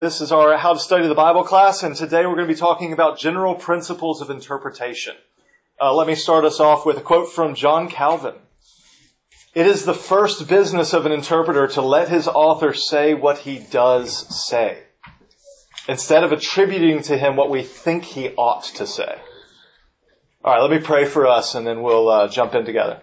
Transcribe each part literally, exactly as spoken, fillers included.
This is our How to Study the Bible class, and today we're going to be talking about general principles of interpretation. Uh, let me start us off with a quote from John Calvin. It is the first business of an interpreter to let his author say what he does say, instead of attributing to him what we think he ought to say. All right, let me pray for us, and then we'll uh, jump in together.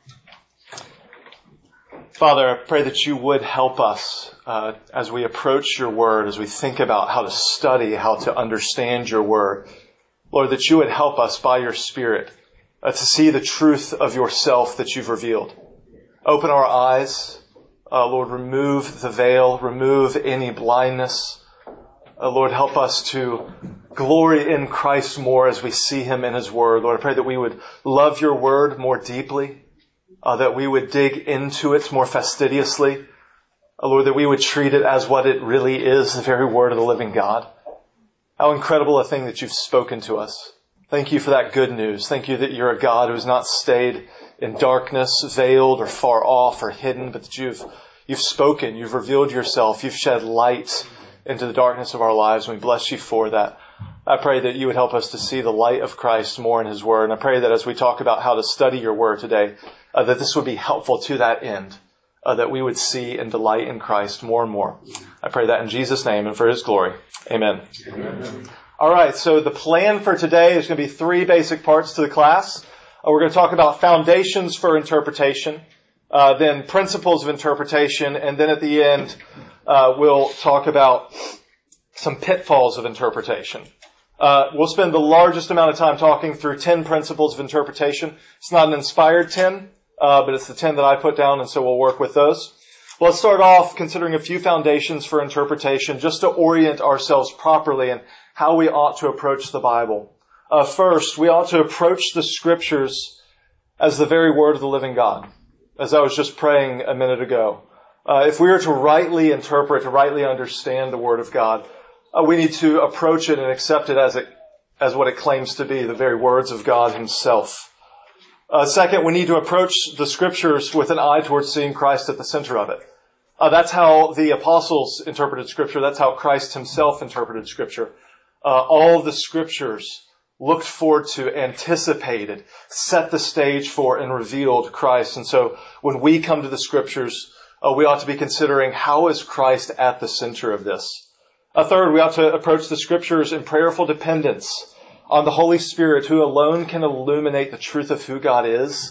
Father, I pray that you would help us uh, as we approach your word, as we think about how to study, how to understand your word. Lord, that you would help us by your Spirit uh, to see the truth of yourself that you've revealed. Open our eyes. Uh, Lord, remove the veil, remove any blindness. Uh, Lord, help us to glory in Christ more as we see him in his word. Lord, I pray that we would love your word more deeply. Uh, that we would dig into it more fastidiously. Uh, Lord, that we would treat it as what it really is, the very word of the living God. How incredible a thing that you've spoken to us. Thank you for that good news. Thank you that you're a God who has not stayed in darkness, veiled or far off or hidden, but that you've, you've spoken, you've revealed yourself, you've shed light into the darkness of our lives, and we bless you for that. I pray that you would help us to see the light of Christ more in his word. And I pray that as we talk about how to study your word today, uh, that this would be helpful to that end, uh, that we would see and delight in Christ more and more. I pray that in Jesus' name and for his glory. Amen. Amen. All right, so the plan for today is going to be three basic parts to the class. Uh, we're going to talk about foundations for interpretation, uh, then principles of interpretation, and then at the end, uh, we'll talk about some pitfalls of interpretation. Uh, we'll spend the largest amount of time talking through ten principles of interpretation. It's not an inspired ten, uh, but it's the ten that I put down, and so we'll work with those. Well, let's start off considering a few foundations for interpretation, just to orient ourselves properly in how we ought to approach the Bible. Uh, first, we ought to approach the Scriptures as the very Word of the living God, as I was just praying a minute ago. Uh, if we are to rightly interpret, to rightly understand the Word of God, Uh, we need to approach it and accept it as it, as what it claims to be, the very words of God himself. Uh, second, we need to approach the Scriptures with an eye towards seeing Christ at the center of it. Uh, that's how the apostles interpreted Scripture. That's how Christ himself interpreted Scripture. Uh, all the Scriptures looked forward to, anticipated, set the stage for, and revealed Christ. And so when we come to the Scriptures, uh, we ought to be considering, how is Christ at the center of this? A third, we ought to approach the Scriptures in prayerful dependence on the Holy Spirit, who alone can illuminate the truth of who God is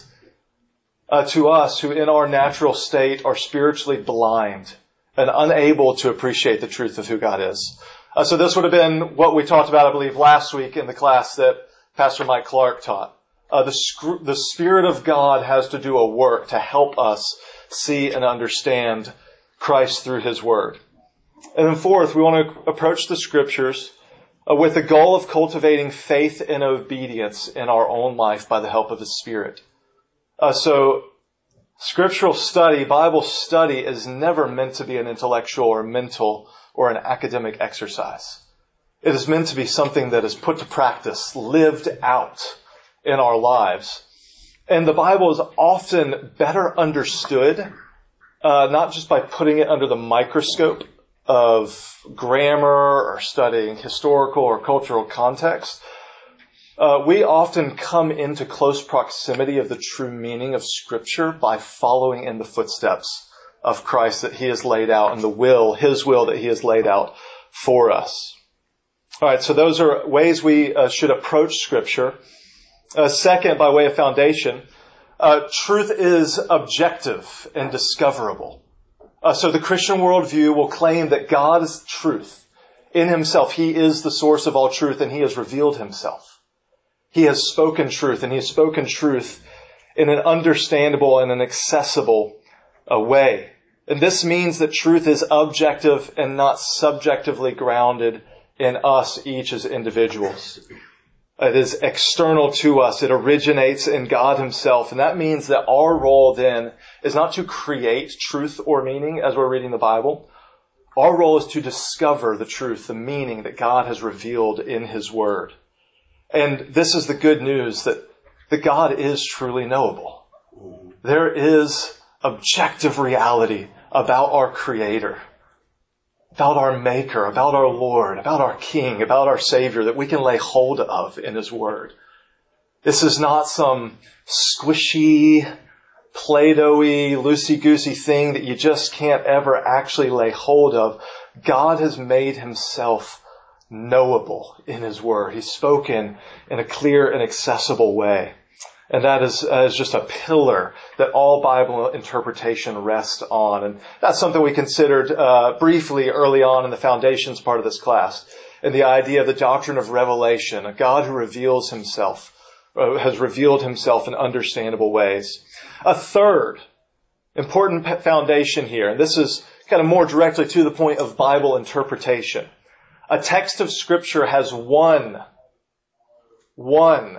uh, to us, who in our natural state are spiritually blind and unable to appreciate the truth of who God is. Uh, so this would have been what we talked about, I believe, last week in the class that Pastor Mike Clark taught. Uh, the, sc- the Spirit of God has to do a work to help us see and understand Christ through his word. And then fourth, we want to approach the Scriptures uh, with the goal of cultivating faith and obedience in our own life by the help of His Spirit. Uh, so, scriptural study, Bible study, is never meant to be an intellectual or mental or an academic exercise. It is meant to be something that is put to practice, lived out in our lives. And the Bible is often better understood, uh, not just by putting it under the microscope of grammar or studying historical or cultural context. Uh, we often come into close proximity of the true meaning of Scripture by following in the footsteps of Christ that he has laid out, and the will, his will that he has laid out for us. All right, so those are ways we uh, should approach Scripture. Uh, second, by way of foundation, uh, truth is objective and discoverable. Uh, so the Christian worldview will claim that God is truth in himself. He is the source of all truth, and he has revealed himself. He has spoken truth, and he has spoken truth in an understandable and an accessible uh, way. And this means that truth is objective and not subjectively grounded in us each as individuals. It is external to us. It originates in God himself. And that means that our role then is not to create truth or meaning as we're reading the Bible. Our role is to discover the truth, the meaning that God has revealed in his word. And this is the good news, that, that God is truly knowable. There is objective reality about our Creator. about our Maker, about our Lord, about our King, about our Savior that we can lay hold of in His Word. This is not some squishy, Play-Doh-y, loosey-goosey thing that you just can't ever actually lay hold of. God has made Himself knowable in His Word. He's spoken in a clear and accessible way. And that is, uh, is just a pillar that all Bible interpretation rests on. And that's something we considered uh, briefly early on in the foundations part of this class. And the idea of the doctrine of revelation, a God who reveals Himself, uh, has revealed Himself in understandable ways. A third important foundation here, and this is kind of more directly to the point of Bible interpretation. A text of Scripture has one, one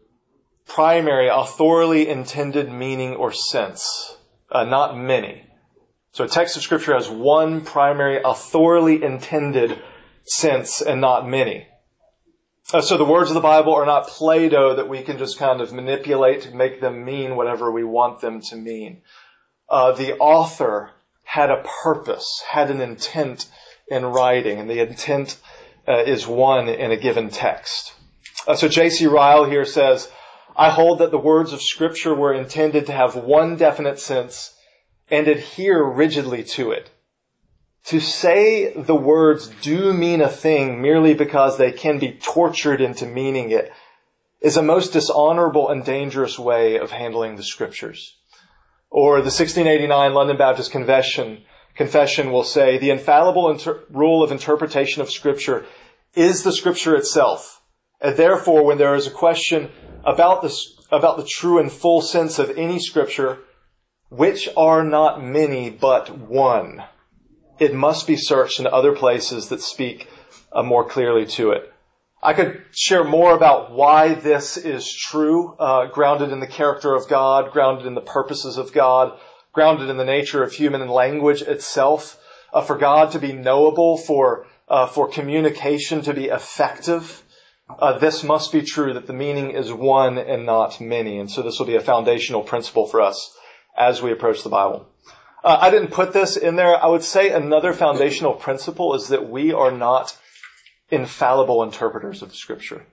primary, authorally intended meaning or sense, uh, not many. So a text of Scripture has one primary, authorily intended sense and not many. Uh, so the words of the Bible are not Play-Doh that we can just kind of manipulate to make them mean whatever we want them to mean. Uh, the author had a purpose, had an intent in writing, and the intent uh, is one in a given text. Uh, so J C Ryle here says, I hold that the words of Scripture were intended to have one definite sense and adhere rigidly to it. To say the words do mean a thing merely because they can be tortured into meaning it is a most dishonorable and dangerous way of handling the Scriptures. Or the sixteen eighty-nine London Baptist Confession, Confession will say, the infallible inter- rule of interpretation of Scripture is the Scripture itself. And therefore, when there is a question about the, about the true and full sense of any Scripture, which are not many but one, it must be searched in other places that speak uh, more clearly to it. I could share more about why this is true, uh, grounded in the character of God, grounded in the purposes of God, grounded in the nature of human language itself. Uh, for God to be knowable, for uh, for communication to be effective, uh, this must be true, that the meaning is one and not many. And so this will be a foundational principle for us as we approach the Bible. Uh, I didn't put this in there. I would say another foundational principle is that we are not infallible interpreters of Scripture.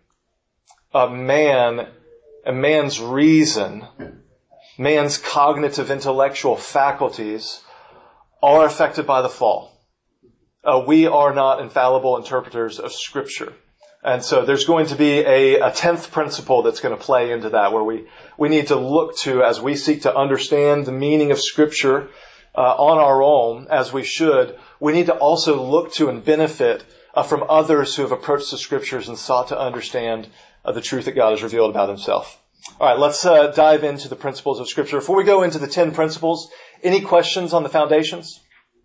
A man, a man's reason, man's cognitive intellectual faculties are affected by the fall. Uh, we are not infallible interpreters of Scripture. And so there's going to be a, a tenth principle that's going to play into that, where we, we need to look to, as we seek to understand the meaning of Scripture uh, on our own, as we should, we need to also look to and benefit uh, from others who have approached the Scriptures and sought to understand uh, the truth that God has revealed about Himself. All right, let's uh, dive into the principles of Scripture. Before we go into the ten principles, any questions on the foundations?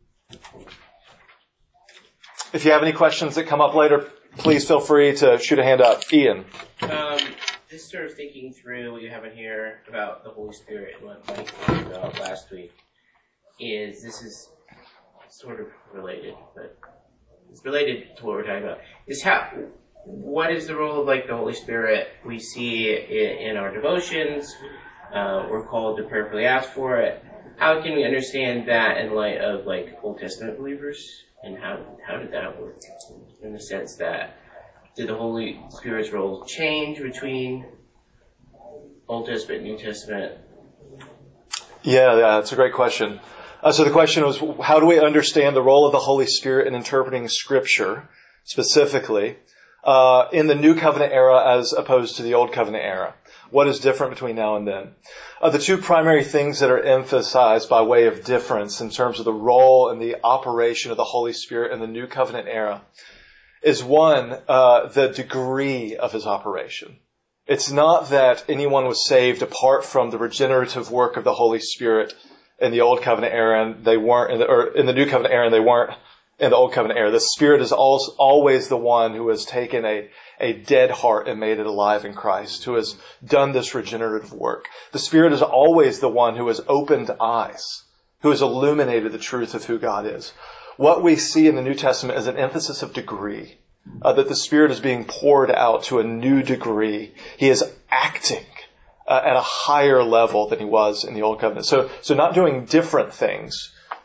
If you have any questions that come up later, please feel free to shoot a hand up. Ian. Um, just sort of thinking through what you have in here about the Holy Spirit and what Mike talked about last week, is this is sort of related, but it's related to what we're talking about. Is how, what is the role of like the Holy Spirit? We see it in our devotions. Uh, we're called to prayerfully ask for it. How can we understand that in light of like Old Testament believers? And how how did that work? In the sense that, did the Holy Spirit's role change between Old Testament and New Testament? Yeah, yeah, that's a great question. Uh, so the question was, how do we understand the role of the Holy Spirit in interpreting Scripture, specifically, uh, in the New Covenant era as opposed to the Old Covenant era? What is different between now and then? Uh, the two primary things that are emphasized by way of difference in terms of the role and the operation of the Holy Spirit in the New Covenant era is, one, uh, the degree of His operation. It's not that anyone was saved apart from the regenerative work of the Holy Spirit in the Old Covenant era, and they weren't, in the, or in the New Covenant era, and they weren't in the Old Covenant era. The Spirit is also always the one who has taken a, a dead heart and made it alive in Christ, who has done this regenerative work. The Spirit is always the one who has opened eyes, who has illuminated the truth of who God is. What we see in the New Testament is an emphasis of degree, uh, that the Spirit is being poured out to a new degree. He is acting uh, at a higher level than He was in the Old Covenant. So, so not doing different things,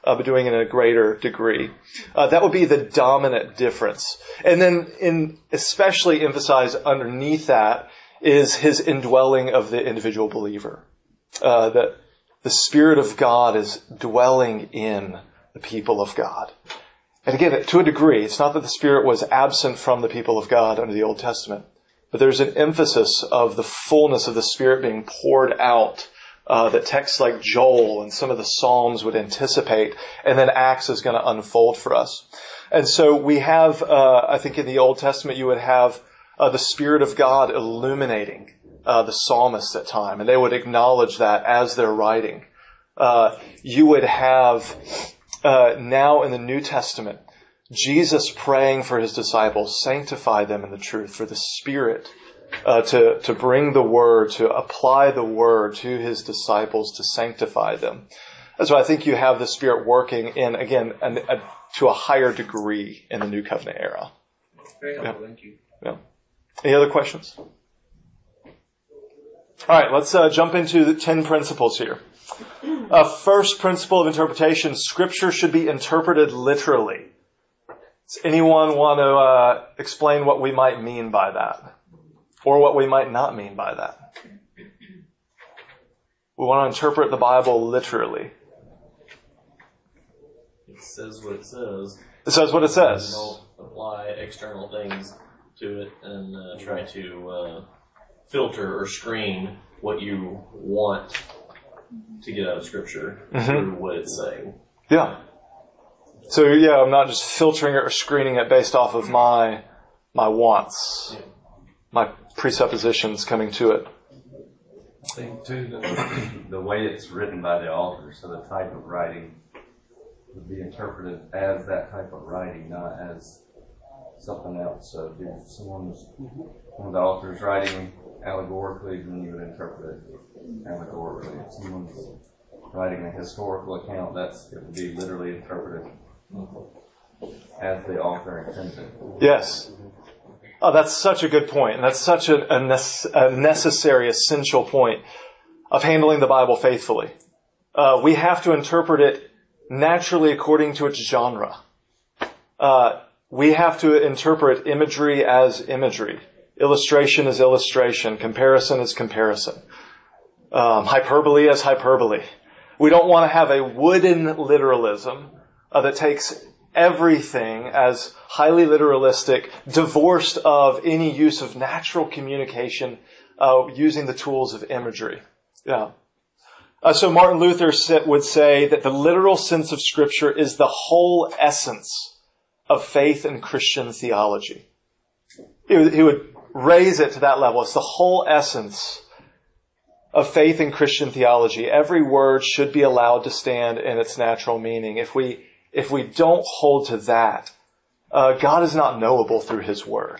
uh, but doing it in a greater degree. Uh, that would be the dominant difference. And then in especially emphasized underneath that is his indwelling of the individual believer. Uh, that the Spirit of God is dwelling in the people of God. And again, to a degree, it's not that the Spirit was absent from the people of God under the Old Testament, but there's an emphasis of the fullness of the Spirit being poured out uh, that texts like Joel and some of the Psalms would anticipate, and then Acts is going to unfold for us. And so we have, uh, I think in the Old Testament, you would have uh, the Spirit of God illuminating uh, the psalmists at time, and they would acknowledge that as they're writing. Uh, you would have uh, now in the New Testament, Jesus praying for his disciples, sanctify them in the truth, for the Spirit uh, to, to bring the Word, to apply the Word to his disciples, to sanctify them. And so I think you have the Spirit working in, again, an, a, to a higher degree in the New Covenant era. Very helpful, Yeah. thank you. Yeah. Any other questions? All right, let's uh, jump into the ten principles here. Uh, first principle of interpretation, Scripture should be interpreted literally. Does anyone want to uh, explain what we might mean by that? Or what we might not mean by that? We want to interpret the Bible literally. It says what it says. It says what it says. Don't apply external things to it and uh, try to uh, filter or screen what you want to get out of Scripture mm-hmm. through what it's saying. Yeah. So yeah, I'm not just filtering it or screening it based off of my my wants, yeah. my presuppositions coming to it. I think too the, the way it's written by the author, so the type of writing would be interpreted as that type of writing, not as something else. So if someone was, one of the authors writing allegorically, then you would interpret it allegorically. If someone's writing a historical account, that's it would be literally interpreted as the author intended. Yes. Oh, that's such a good point. And that's such a, a, ne- a necessary, essential point of handling the Bible faithfully. Uh, we have to interpret it naturally according to its genre. Uh, we have to interpret imagery as imagery. Illustration as illustration. Comparison as comparison. Um, hyperbole as hyperbole. We don't want to have a wooden literalism uh, that takes everything as highly literalistic, divorced of any use of natural communication uh, using the tools of imagery. Yeah. Uh, so Martin Luther would say that the literal sense of Scripture is the whole essence of faith and Christian theology. He would, he would raise it to that level. It's the whole essence of faith and Christian theology. Every word should be allowed to stand in its natural meaning. If we if we don't hold to that, uh, God is not knowable through His Word.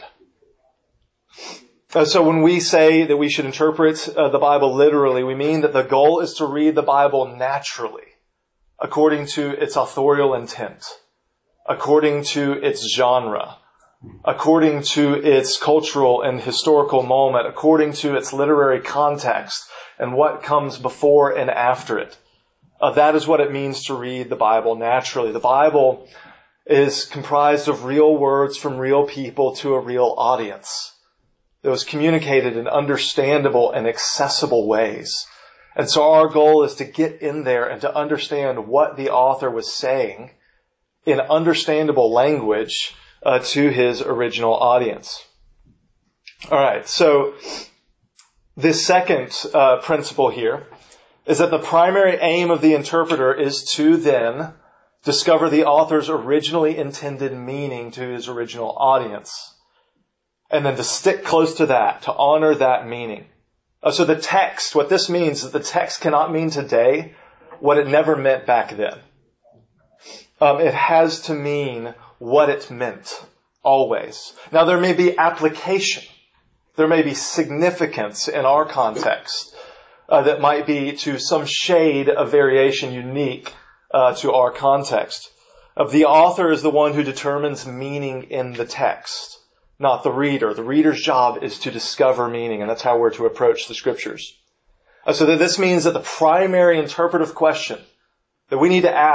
Uh, so when we say that we should interpret uh, the Bible literally, we mean that the goal is to read the Bible naturally, according to its authorial intent, according to its genre, according to its cultural and historical moment, according to its literary context, and what comes before and after it. Uh, that is what it means to read the Bible naturally. The Bible is comprised of real words from real people to a real audience. It was communicated in understandable and accessible ways. And so our goal is to get in there and to understand what the author was saying in understandable language uh, to his original audience. All right, so this second uh, principle here is that the primary aim of the interpreter is to then discover the author's originally intended meaning to his original audience. And then to stick close to that, to honor that meaning. Uh, so the text, what this means is that the text cannot mean today what it never meant back then. Um, it has to mean what it meant, always. Now there may be application. There may be significance in our context uh, that might be to some shade of variation unique uh, to our context. Uh, the author is the one who determines meaning in the text, not the reader. The reader's job is to discover meaning, and that's how we're to approach the Scriptures. Uh, so that this means that the primary interpretive question that we need to ask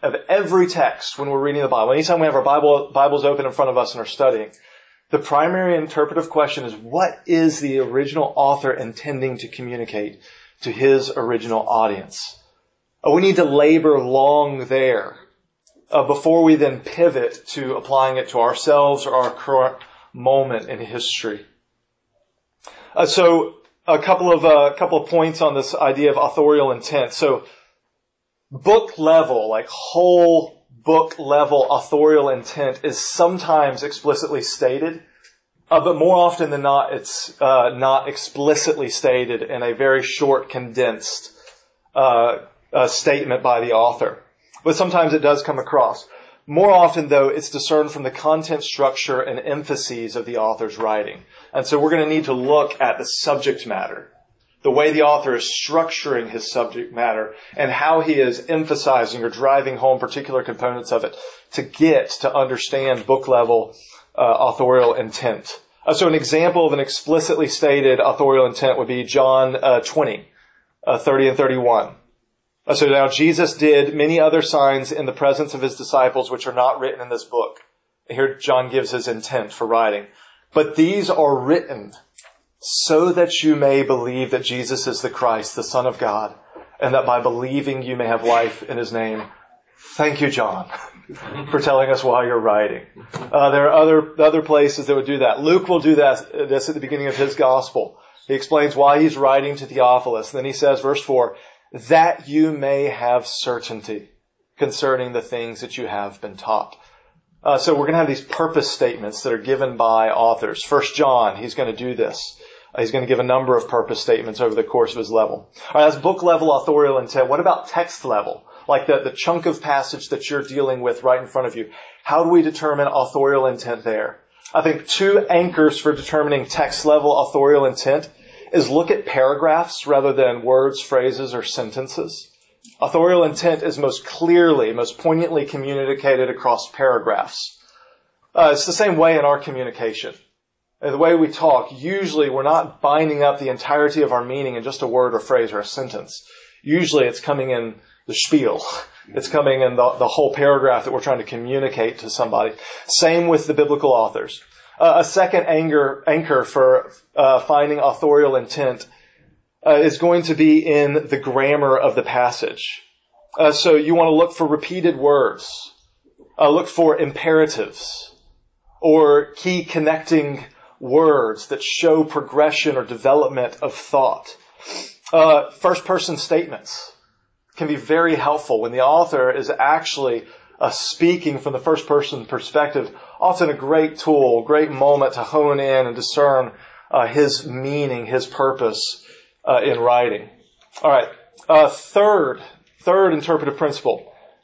of every text when we're reading the Bible, anytime we have our Bible, Bibles open in front of us and are studying, the primary interpretive question is, what is the original author intending to communicate to his original audience? Uh, we need to labor long there uh, before we then pivot to applying it to ourselves or our current moment in history. Uh, so a couple of uh, couple of points on this idea of authorial intent. So book level, like whole book level authorial intent is sometimes explicitly stated, uh, but more often than not, it's uh, not explicitly stated in a very short, condensed uh, uh, statement by the author. But sometimes it does come across. More often, though, it's discerned from the content structure and emphases of the author's writing. And so we're going to need to look at the subject matter, the way the author is structuring his subject matter, and how he is emphasizing or driving home particular components of it to get to understand book-level uh, authorial intent. Uh, so an example of an explicitly stated authorial intent would be John uh, twenty, uh, thirty and thirty-one. So now Jesus did many other signs in the presence of his disciples, which are not written in this book. Here John gives his intent for writing. But these are written so that you may believe that Jesus is the Christ, the Son of God, and that by believing you may have life in his name. Thank you, John, for telling us why you're writing. Uh, there are other, other places that would do that. Luke will do that, this at the beginning of his gospel. He explains why he's writing to Theophilus. Then he says, verse four, that you may have certainty concerning the things that you have been taught. Uh, so we're going to have these purpose statements that are given by authors. First John, he's going to do this. Uh, he's going to give a number of purpose statements over the course of his level. All right, that's book level authorial intent. What about text level? Like the, the chunk of passage that you're dealing with right in front of you. How do we determine authorial intent there? I think two anchors for determining text level authorial intent is look at paragraphs rather than words, phrases, or sentences. Authorial intent is most clearly, most poignantly communicated across paragraphs. Uh, it's the same way in our communication. And the way we talk, usually we're not binding up the entirety of our meaning in just a word or phrase or a sentence. Usually it's coming in the spiel. It's coming in the, the whole paragraph that we're trying to communicate to somebody. Same with the biblical authors. Uh, a second anchor, anchor for uh, finding authorial intent uh, is going to be in the grammar of the passage. Uh, so you want to look for repeated words, uh, look for imperatives, or key connecting words that show progression or development of thought. Uh, first-person statements can be very helpful when the author is actually Uh, speaking from the first person perspective. Often a great tool, great moment to hone in and discern uh, his meaning, his purpose uh, in writing. All right. Uh, third, third interpretive principle.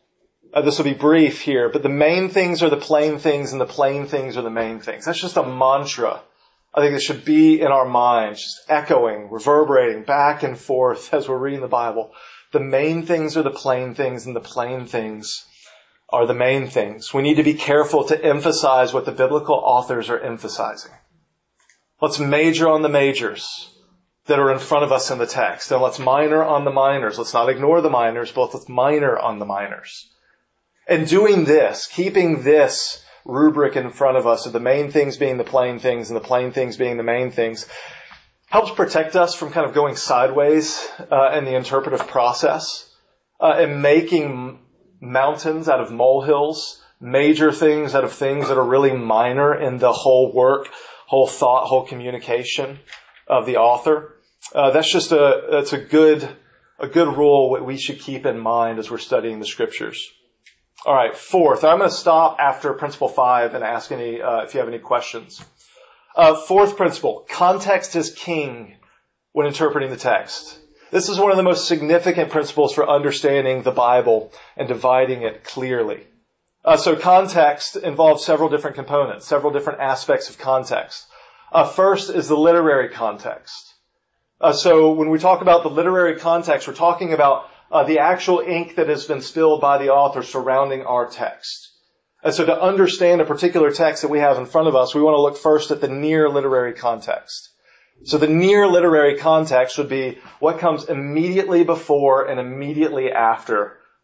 Uh, this will be brief here, but the main things are the plain things and the plain things are the main things. That's just a mantra. I think it should be in our minds, just echoing, reverberating back and forth as we're reading the Bible. The main things are the plain things and the plain things are the main things. We need to be careful to emphasize what the biblical authors are emphasizing. Let's major on the majors that are in front of us in the text, and let's minor on the minors. Let's not ignore the minors, but let's minor on the minors. And doing this, keeping this rubric in front of us of the main things being the plain things and the plain things being the main things, helps protect us from kind of going sideways uh, in the interpretive process uh, and making mountains out of molehills, major things out of things that are really minor in the whole work, whole thought, whole communication of the author. Uh, that's just a, that's a good, a good rule that we should keep in mind as we're studying the scriptures. All right. Fourth, I'm going to stop after principle five and ask any, uh, if you have any questions. Uh, fourth principle, context is king when interpreting the text. This is one of the most significant principles for understanding the Bible and dividing it clearly. Uh, so context involves several different components, several different aspects of context. Uh, first is the literary context. Uh, so when we talk about the literary context, we're talking about uh, the actual ink that has been spilled by the author surrounding our text. And so to understand a particular text that we have in front of us, we want to look first at the near literary context. So the near literary context would be what comes immediately before and immediately after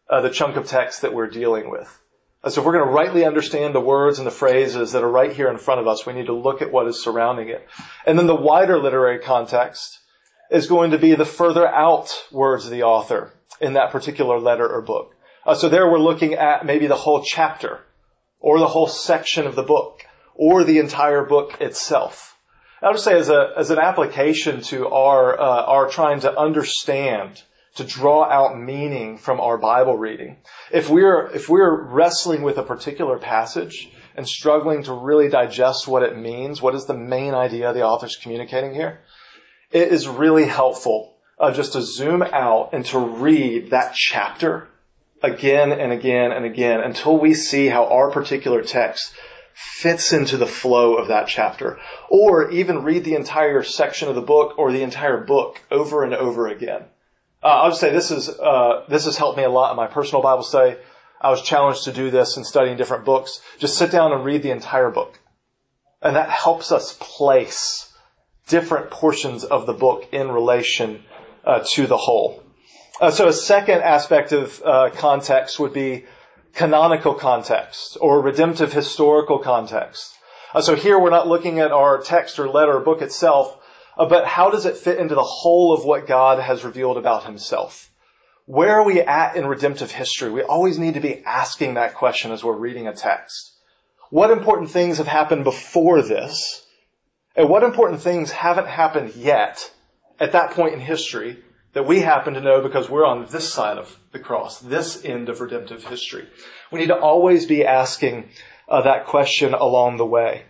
uh, the chunk of text that we're dealing with. Uh, so if we're going to rightly understand the words and the phrases that are right here in front of us, we need to look at what is surrounding it. And then the wider literary context is going to be the further out words of the author in that particular letter or book. Uh, so there we're looking at maybe the whole chapter, or the whole section of the book, or the entire book itself. I would say as a as an application to our uh, our trying to understand, to draw out meaning from our Bible reading. If we're if we're wrestling with a particular passage and struggling to really digest what it means, what is the main idea the author's communicating here, it is really helpful uh, just to zoom out and to read that chapter again and again and again until we see how our particular text fits into the flow of that chapter. Or even read the entire section of the book or the entire book over and over again. Uh, I would say this is uh, this has helped me a lot in my personal Bible study. I was challenged to do this in studying different books. Just sit down and read the entire book. And that helps us place different portions of the book in relation uh, to the whole. Uh, so a second aspect of uh, context would be canonical context or redemptive historical context. Uh, so here we're not looking at our text or letter or book itself, uh, but how does it fit into the whole of what God has revealed about himself? Where are we at in redemptive history? We always need to be asking that question as we're reading a text. What important things have happened before this? And what important things haven't happened yet at that point in history that we happen to know because we're on this side of the cross, this end of redemptive history? We need to always be asking uh, that question along the way.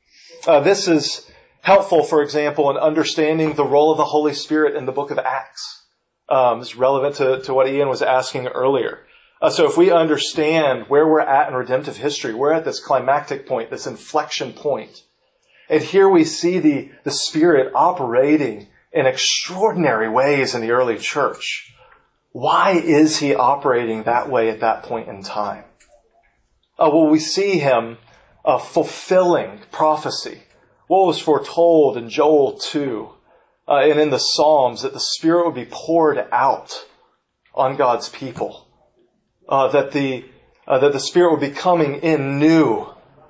Uh, this is helpful, for example, in understanding the role of the Holy Spirit in the book of Acts. Um, it's relevant to, to what Ian was asking earlier. Uh, so if we understand where we're at in redemptive history, we're at this climactic point, this inflection point. And here we see the, the Spirit operating in extraordinary ways in the early church. Why is he operating that way at that point in time? Uh, well, we see him uh, fulfilling prophecy. What was foretold in Joel two uh, and in the Psalms, that the Spirit would be poured out on God's people. Uh, that the uh, that the Spirit would be coming in new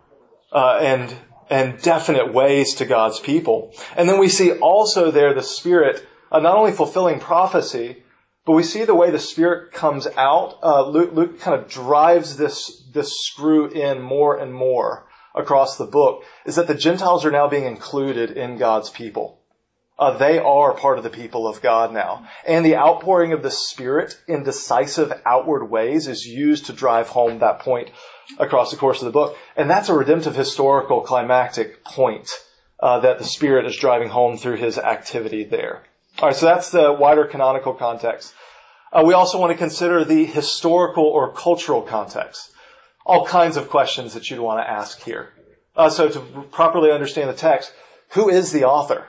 uh, and and definite ways to God's people. And then we see also there the Spirit uh, not only fulfilling prophecy, but we see the way the Spirit comes out. Uh, Luke, Luke kind of drives this, this screw in more and more across the book, is that the Gentiles are now being included in God's people. Uh, they are part of the people of God now. And the outpouring of the Spirit in decisive outward ways is used to drive home that point across the course of the book. And that's a redemptive historical climactic point uh, that the Spirit is driving home through his activity there. All right, so that's the wider canonical context. Uh, we also want to consider the historical or cultural context. All kinds of questions that you'd want to ask here. Uh, so to properly understand the text, who is the author?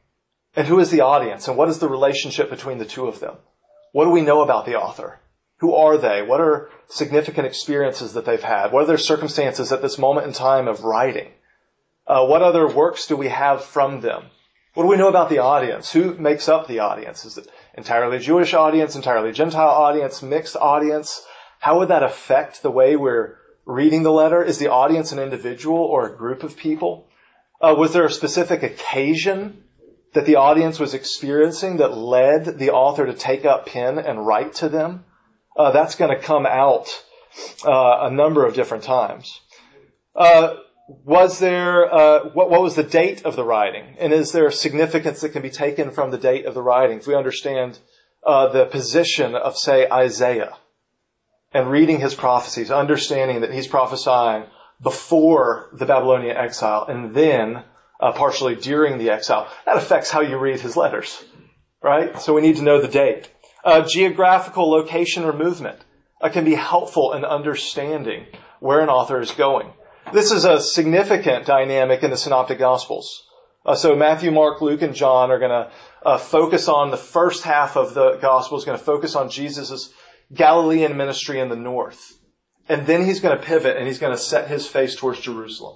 And who is the audience? And what is the relationship between the two of them? What do we know about the author? Who are they? What are significant experiences that they've had? What are their circumstances at this moment in time of writing? Uh, what other works do we have from them? What do we know about the audience? Who makes up the audience? Is it entirely Jewish audience, entirely Gentile audience, mixed audience? How would that affect the way we're reading the letter? Is the audience an individual or a group of people? Uh, was there a specific occasion that the audience was experiencing that led the author to take up pen and write to them? Uh, that's going to come out uh, a number of different times. Uh, was there, uh, what, what was the date of the writing? And is there significance that can be taken from the date of the writing? If we understand uh, the position of, say, Isaiah and reading his prophecies, understanding that he's prophesying before the Babylonian exile and then uh, partially during the exile, that affects how you read his letters, right? So we need to know the date. Uh, geographical location or movement uh, can be helpful in understanding where an author is going. This is a significant dynamic in the Synoptic Gospels. Uh, so Matthew, Mark, Luke, and John are going to uh, focus on the first half of the Gospel is going to focus on Jesus' Galilean ministry in the north. And then he's going to pivot and he's going to set his face towards Jerusalem.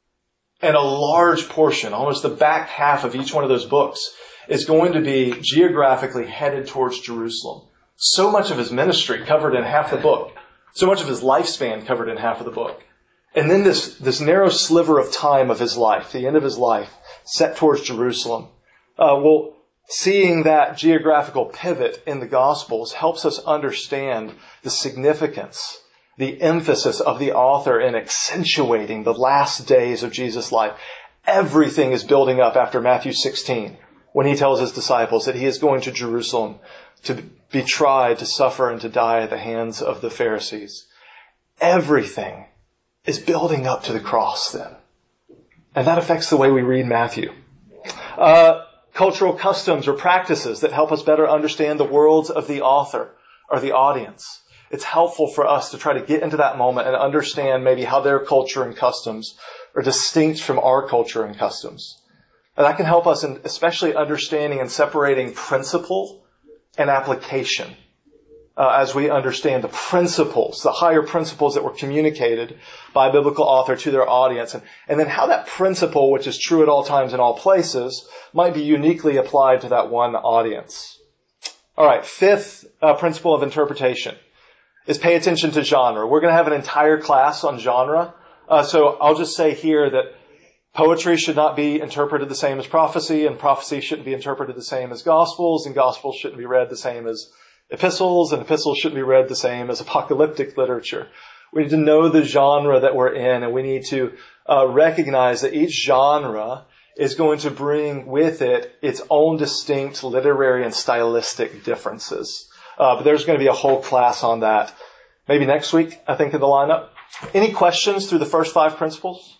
And a large portion, almost the back half of each one of those books, is going to be geographically headed towards Jerusalem. So much of his ministry covered in half the book. So much of his lifespan covered in half of the book. And then this, this narrow sliver of time of his life, the end of his life, set towards Jerusalem. Uh, well, seeing that geographical pivot in the Gospels helps us understand the significance, the emphasis of the author in accentuating the last days of Jesus' life. Everything is building up after Matthew sixteen, when he tells his disciples that he is going to Jerusalem to be tried, to suffer, and to die at the hands of the Pharisees. Everything is building up to the cross then. And that affects the way we read Matthew. Uh, cultural customs or practices that help us better understand the worlds of the author or the audience. It's helpful for us to try to get into that moment and understand maybe how their culture and customs are distinct from our culture and customs. And that can help us in especially understanding and separating principle and application. Uh, as we understand the principles, the higher principles that were communicated by a biblical author to their audience, and, and then how that principle, which is true at all times and all places, might be uniquely applied to that one audience. All right, fifth uh, principle of interpretation is pay attention to genre. We're going to have an entire class on genre, uh, so I'll just say here that poetry should not be interpreted the same as prophecy, and prophecy shouldn't be interpreted the same as gospels, and gospels shouldn't be read the same as epistles, and epistles shouldn't be read the same as apocalyptic literature. We need to know the genre that we're in, and we need to uh, recognize that each genre is going to bring with it its own distinct literary and stylistic differences. Uh, but there's going to be a whole class on that maybe next week, I think, in the lineup. Any questions through the first five principles?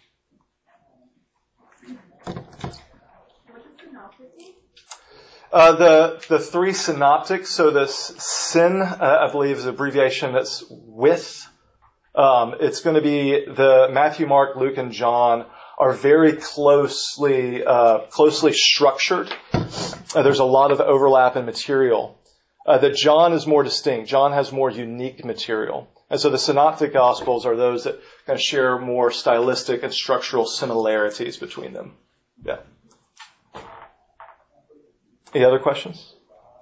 Uh, the, the three synoptics, so this SYN, uh, I believe is an abbreviation that's with. Um, it's going to be the Matthew, Mark, Luke, and John are very closely, uh, closely structured. Uh, there's a lot of overlap in material. Uh, that John is more distinct. John has more unique material. And so the synoptic gospels are those that kind of share more stylistic and structural similarities between them. Yeah. Any other questions?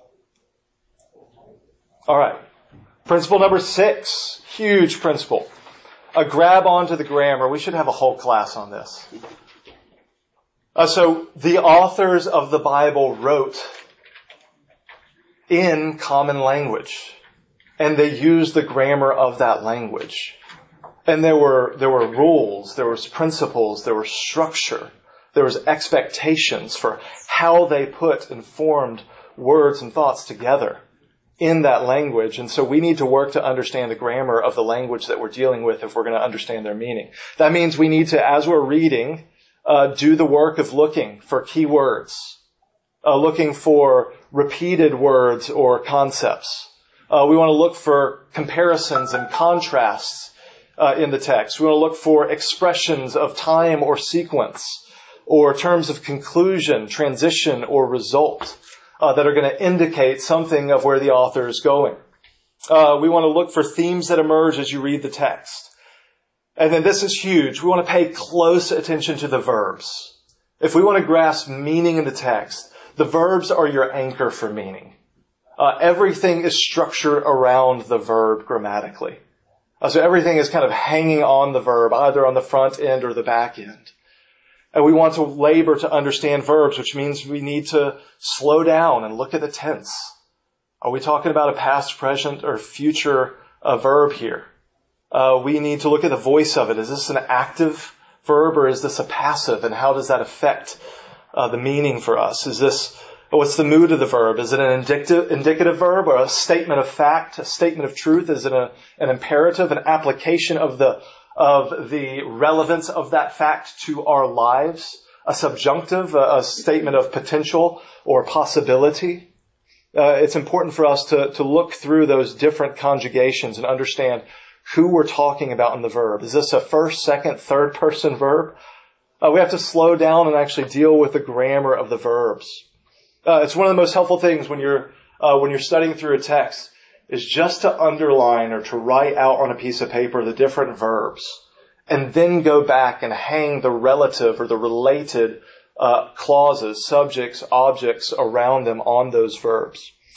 All right. Principle number six. Huge principle. A grab onto the grammar. We should have a whole class on this. Uh, so the authors of the Bible wrote in common language, and they used the grammar of that language. And there were there were rules, there was principles, there was structure. There was expectations for how they put and formed words and thoughts together in that language. And so we need to work to understand the grammar of the language that we're dealing with if we're going to understand their meaning. That means we need to, as we're reading, uh, do the work of looking for key words, uh, looking for repeated words or concepts. Uh, we want to look for comparisons and contrasts uh, in the text. We want to look for expressions of time or sequence, or terms of conclusion, transition, or result uh, that are going to indicate something of where the author is going. Uh, we want to look for themes that emerge as you read the text. And then this is huge. We want to pay close attention to the verbs. If we want to grasp meaning in the text, the verbs are your anchor for meaning. Uh, everything is structured around the verb grammatically. Uh, so everything is kind of hanging on the verb, either on the front end or the back end. And we want to labor to understand verbs, which means we need to slow down and look at the tense. Are we talking about a past, present, or future uh, verb here? Uh, we need to look at the voice of it. Is this an active verb or is this a passive? And how does that affect uh, the meaning for us? Is this, what's the mood of the verb? Is it an indicative, indicative verb or a statement of fact, a statement of truth? Is it a, an imperative, an application of the of the relevance of that fact to our lives, a subjunctive, a, a statement of potential or possibility? Uh, it's important for us to, to look through those different conjugations and understand who we're talking about in the verb. Is this a first, second, third person verb? Uh, we have to slow down and actually deal with the grammar of the verbs. Uh, it's one of the most helpful things when you're uh, when you're studying through a text, is just to underline or to write out on a piece of paper the different verbs and then go back and hang the relative or the related uh, clauses, subjects, objects around them on those verbs.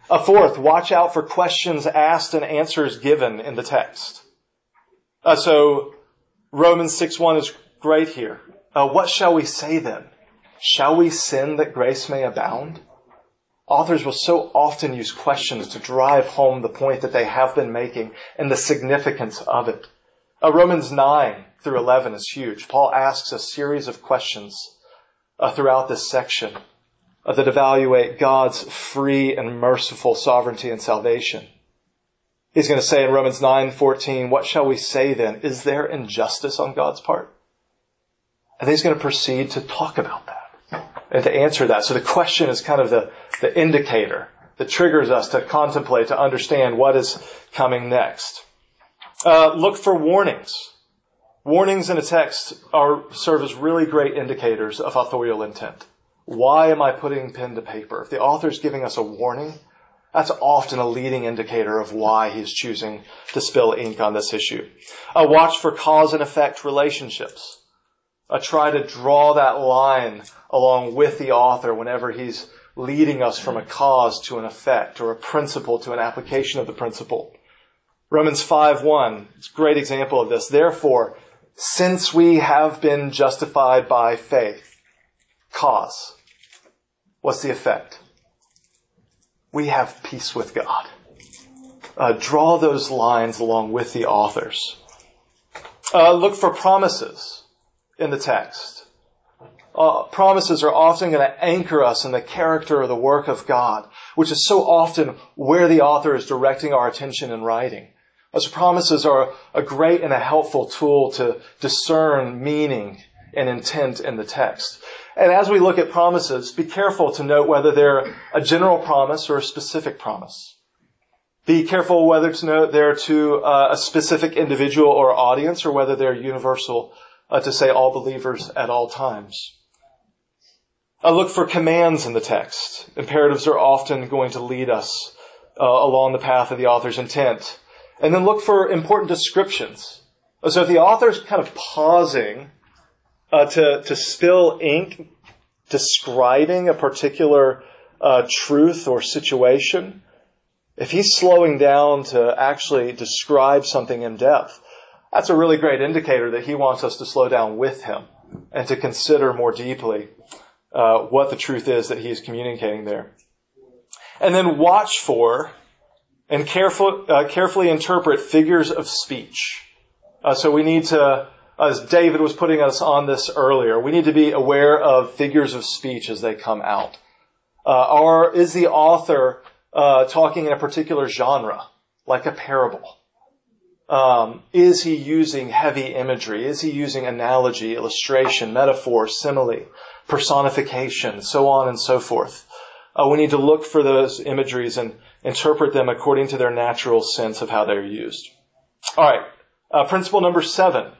A fourth, watch out for questions asked and answers given in the text. Uh, so Romans six one is great here. Uh, what shall we say then? Shall we sin that grace may abound? Authors will so often use questions to drive home the point that they have been making and the significance of it. Uh, Romans nine through eleven is huge. Paul asks a series of questions uh, throughout this section uh, that evaluate God's free and merciful sovereignty and salvation. He's going to say in Romans nine fourteen, what shall we say then? Is there injustice on God's part? And he's going to proceed to talk about that and to answer that. So the question is kind of the, the indicator that triggers us to contemplate, to understand what is coming next. Uh, look for warnings. Warnings in a text are serve as really great indicators of authorial intent. Why am I putting pen to paper? If the author's giving us a warning, that's often a leading indicator of why he's choosing to spill ink on this issue. Uh, watch for cause and effect relationships. Uh, try to draw that line along with the author whenever he's leading us from a cause to an effect or a principle to an application of the principle. Romans five one, it's a great example of this. Therefore, since we have been justified by faith, cause. What's the effect? We have peace with God. Uh, draw those lines along with the authors. Uh, look for promises in the text. Uh, promises are often going to anchor us in the character or the work of God, which is so often where the author is directing our attention in writing. Those promises are a great and a helpful tool to discern meaning and intent in the text. And as we look at promises, be careful to note whether they're a general promise or a specific promise. Be careful whether to note they're to uh, a specific individual or audience or whether they're universal uh, to say all believers at all times. Uh, look for commands in the text. Imperatives are often going to lead us uh, along the path of the author's intent. And then look for important descriptions. So if the author's kind of pausing uh, to, to spill ink, describing a particular uh, truth or situation, if he's slowing down to actually describe something in depth, that's a really great indicator that he wants us to slow down with him and to consider more deeply uh, what the truth is that he's communicating there. And then watch for and careful, uh, carefully interpret figures of speech. Uh, so we need to, as David was putting us on this earlier, we need to be aware of figures of speech as they come out. Uh, or is the author uh, talking in a particular genre, like a parable? Um, is he using heavy imagery? Is he using analogy, illustration, metaphor, simile, personification, so on and so forth? Uh, we need to look for those imageries and interpret them according to their natural sense of how they're used. All right. Uh, principle number seven.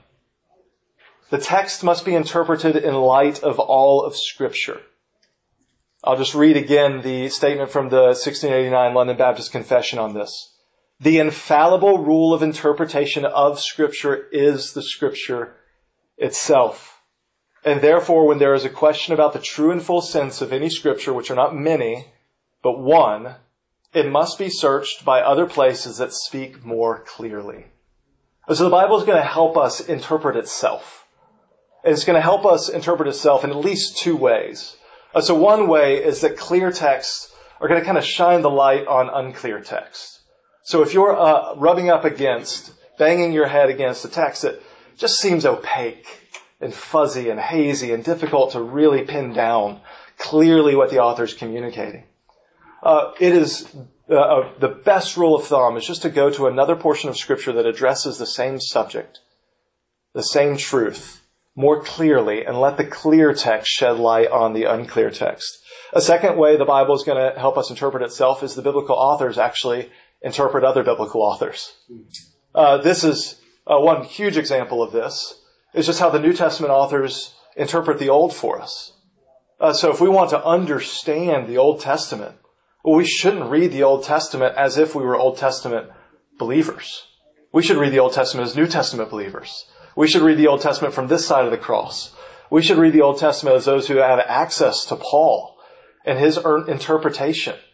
The text must be interpreted in light of all of Scripture. I'll just read again the statement from the sixteen eighty-nine London Baptist Confession on this. The infallible rule of interpretation of Scripture is the Scripture itself. And therefore, when there is a question about the true and full sense of any Scripture, which are not many, but one, it must be searched by other places that speak more clearly. So the Bible is going to help us interpret itself. And it's going to help us interpret itself in at least two ways. So one way is that clear texts are going to kind of shine the light on unclear text. So if you're uh, rubbing up against, banging your head against a text that just seems opaque and fuzzy and hazy and difficult to really pin down clearly what the author's communicating, uh, it is uh, the best rule of thumb is just to go to another portion of Scripture that addresses the same subject, the same truth, more clearly, and let the clear text shed light on the unclear text. A second way the Bible is going to help us interpret itself is the biblical authors actually interpret other biblical authors. Uh, this is uh, one huge example of this, is just how the New Testament authors interpret the Old for us. Uh, so if we want to understand the Old Testament, well, we shouldn't read the Old Testament as if we were Old Testament believers. We should read the Old Testament as New Testament believers. We should read the Old Testament from this side of the cross. We should read the Old Testament as those who have access to Paul and his interpretation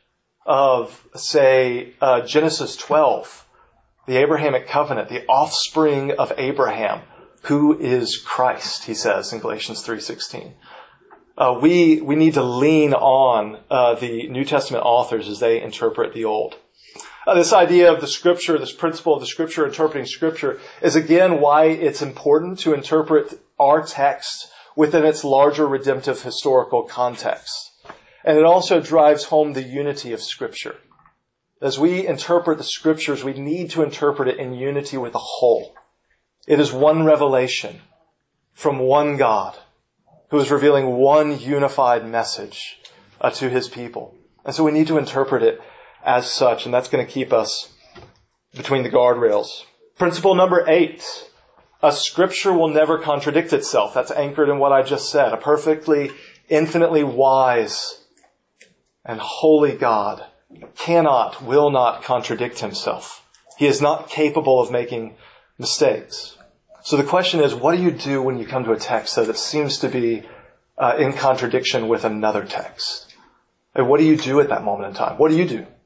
of, say, uh, Genesis twelve, the Abrahamic covenant, the offspring of Abraham, who is Christ, he says in Galatians three sixteen. Uh, we, we need to lean on uh, the New Testament authors as they interpret the Old. Uh, this idea of the Scripture, this principle of the Scripture interpreting Scripture, is again why it's important to interpret our text within its larger redemptive historical context. And it also drives home the unity of Scripture. As we interpret the Scriptures, we need to interpret it in unity with the whole. It is one revelation from one God who is revealing one unified message uh, to His people. And so we need to interpret it as such, and that's going to keep us between the guardrails. Principle number eight. A Scripture will never contradict itself. That's anchored in what I just said. A perfectly, infinitely wise and holy God cannot, will not contradict Himself. He is not capable of making mistakes. So the question is, what do you do when you come to a text that seems to be uh, in contradiction with another text? And what do you do at that moment in time? What do you do?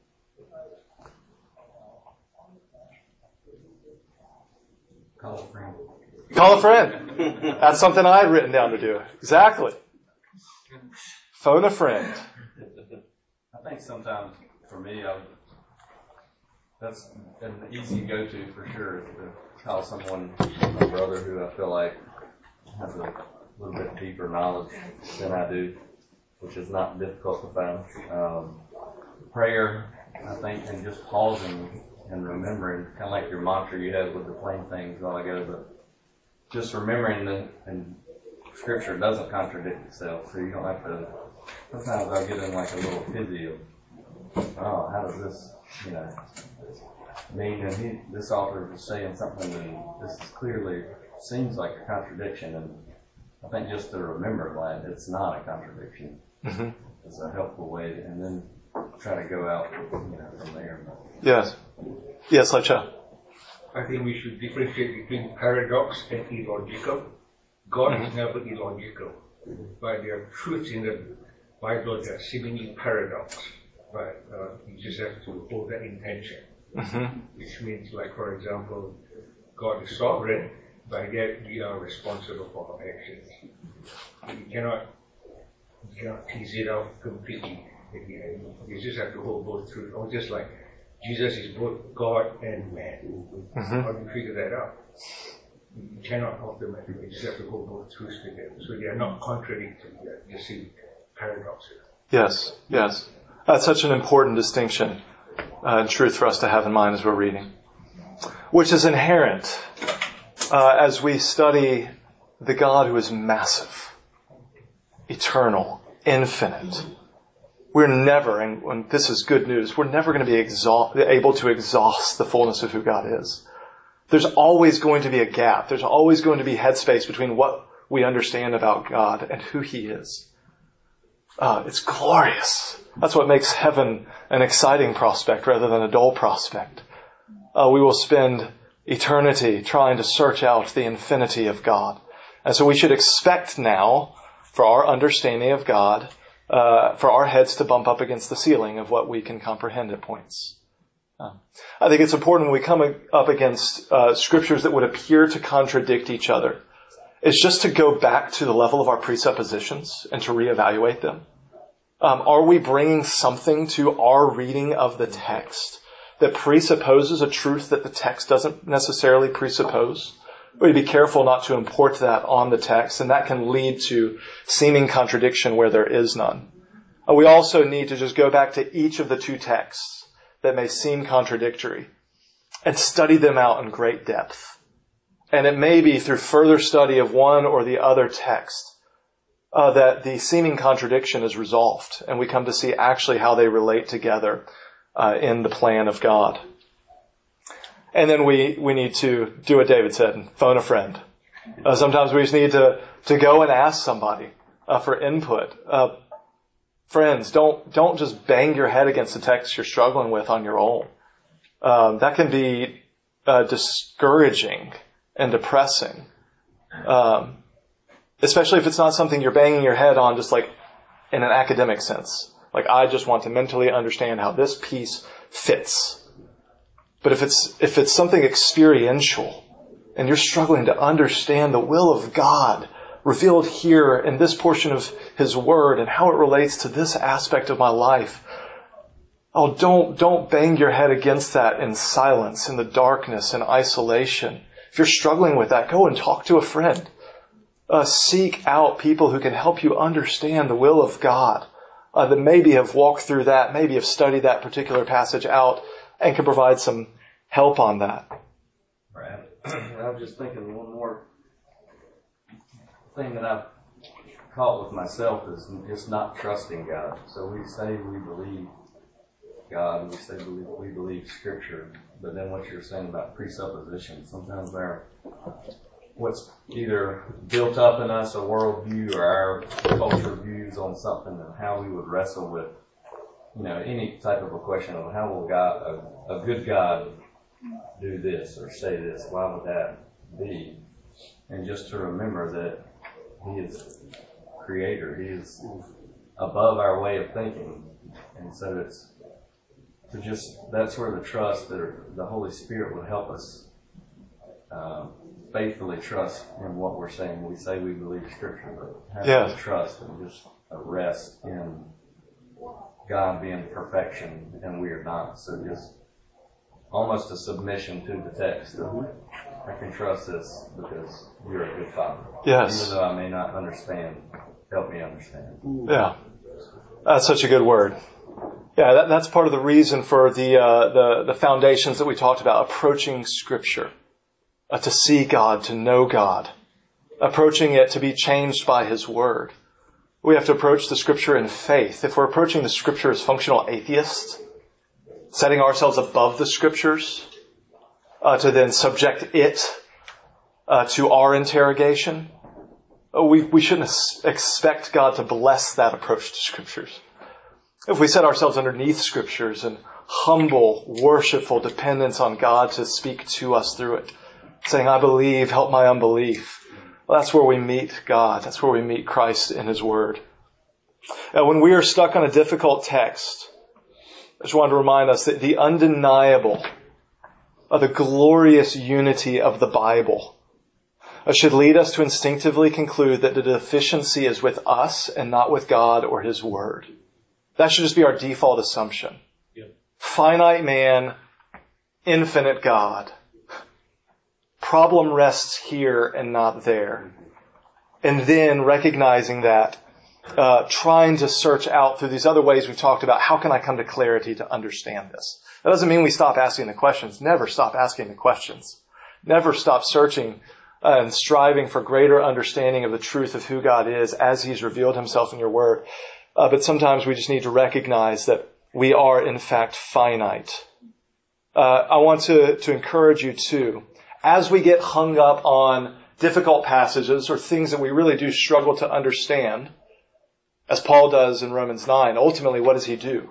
Call a friend. Call a friend. That's something I had written down to do. Exactly. Phone a friend. I think sometimes, for me, I, that's an easy go-to for sure, is to call someone, a brother who I feel like has a little bit deeper knowledge than I do, which is not difficult to find. Um, prayer, I think, and just pausing and remembering, kind of like your mantra you had with the plain things a while ago, but just remembering that, and Scripture doesn't contradict itself, so you don't have to. Sometimes I get in like a little fizzy of, oh, how does this, you know, mean? And he, this author was saying something that this is clearly seems like a contradiction, and I think just to remember that it's not a contradiction mm-hmm. is a helpful way, to, and then try to go out, you know, from there. Yes. Yes, Lecha. I think we should differentiate between paradox and illogical. God mm-hmm. is never illogical, but there are truths in the Bible that are seemingly paradox, but uh, you just have to hold that intention. Mm-hmm. Which means, like, for example, God is sovereign, but yet we are responsible for our actions. You cannot, you cannot tease it out completely. You just have to hold both truths. Or just like Jesus is both God and man. Mm-hmm. How do you figure that out? You cannot automatically. You just have to hold both truths together. So they are not contradictory. You see paradoxes. Yes, yes. That's such an important distinction uh, and truth for us to have in mind as we're reading, which is inherent uh, as we study the God who is massive, eternal, infinite. We're never, and this is good news, we're never going to be exhaust, able to exhaust the fullness of who God is. There's always going to be a gap. There's always going to be headspace between what we understand about God and who He is. Uh, it's glorious. That's what makes heaven an exciting prospect rather than a dull prospect. Uh, we will spend eternity trying to search out the infinity of God. And so we should expect now for our understanding of God, uh, for our heads to bump up against the ceiling of what we can comprehend at points. Uh, I think it's important when we come up against uh, scriptures that would appear to contradict each other, is just to go back to the level of our presuppositions and to reevaluate them. Um, are we bringing something to our reading of the text that presupposes a truth that the text doesn't necessarily presuppose? We be careful not to import that on the text, and that can lead to seeming contradiction where there is none. Uh, we also need to just go back to each of the two texts that may seem contradictory and study them out in great depth. And it may be through further study of one or the other text uh, that the seeming contradiction is resolved, and we come to see actually how they relate together uh, in the plan of God. And then we, we need to do what David said, and phone a friend. Uh, sometimes we just need to, to go and ask somebody uh, for input. Uh, friends, don't don't just bang your head against the text you're struggling with on your own. Um, that can be uh, discouraging and depressing, um, especially if it's not something you're banging your head on just like in an academic sense. Like, I just want to mentally understand how this piece fits. But if it's, if it's something experiential, and you're struggling to understand the will of God revealed here in this portion of His Word and how it relates to this aspect of my life, oh, don't, don't bang your head against that in silence, in the darkness, in isolation. If you're struggling with that, go and talk to a friend. Uh, seek out people who can help you understand the will of God, uh, that maybe have walked through that, maybe have studied that particular passage out, and can provide some help on that. Right. I was just thinking one more thing that I've caught with myself is just not trusting God. So we say we believe God, we say we, we believe Scripture, but then what you're saying about presupposition, sometimes our what's either built up in us, a worldview, or our culture views on something, and how we would wrestle with, you know, any type of a question of how will God, a, a good God, do this or say this? Why would that be? And just to remember that He is Creator. He is above our way of thinking, and so it's to just that's where the trust that the Holy Spirit would help us uh, faithfully trust in what we're saying. We say we believe Scripture, but have Yeah. to trust and just a rest in God being perfection and we are not. So just almost a submission to the text of, I can trust this because you're a good Father. Yes. Even though I may not understand, help me understand. Yeah. That's such a good word. Yeah, that, that's part of the reason for the, uh, the, the foundations that we talked about, approaching Scripture, uh, to see God, to know God, approaching it to be changed by His Word. We have to approach the Scripture in faith. If we're approaching the Scripture as functional atheists, setting ourselves above the Scriptures, uh, to then subject it uh, to our interrogation, uh, we, we shouldn't expect God to bless that approach to Scriptures. If we set ourselves underneath Scriptures and humble, worshipful dependence on God to speak to us through it, saying, I believe, help my unbelief, well, that's where we meet God. That's where we meet Christ in His Word. Now, when we are stuck on a difficult text, I just wanted to remind us that the undeniable, uh, the glorious unity of the Bible uh, should lead us to instinctively conclude that the deficiency is with us and not with God or His Word. That should just be our default assumption. Yep. Finite man, infinite God. Problem rests here and not there. And then recognizing that, uh, trying to search out through these other ways we've talked about, how can I come to clarity to understand this? That doesn't mean we stop asking the questions. Never stop asking the questions. Never stop searching uh, and striving for greater understanding of the truth of who God is as He's revealed Himself in your Word. Uh, but sometimes we just need to recognize that we are, in fact, finite. Uh, I want to, to encourage you, too, as we get hung up on difficult passages or things that we really do struggle to understand, as Paul does in Romans nine, ultimately, what does he do?